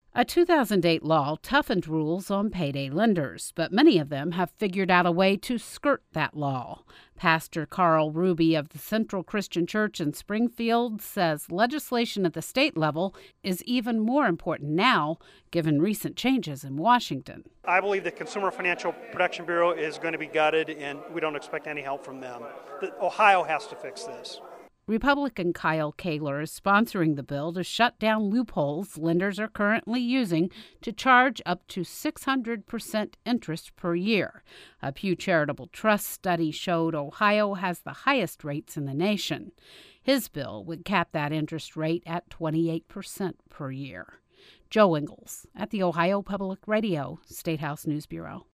A 2008 law toughened rules on payday lenders, but many of them have figured out a way to skirt that law. Pastor Carl Ruby of the Central Christian Church in Springfield says legislation at the state level is even more important now, given recent changes in Washington. I believe the Consumer Financial Protection Bureau is going to be gutted, and we don't expect any help from them. Ohio has to fix this. Republican Kyle Kaler is sponsoring the bill to shut down loopholes lenders are currently using to charge up to 600% interest per year. A Pew Charitable Trust study showed Ohio has the highest rates in the nation. His bill would cap that interest rate at 28% per year. Joe Ingles at the Ohio Public Radio State House News Bureau.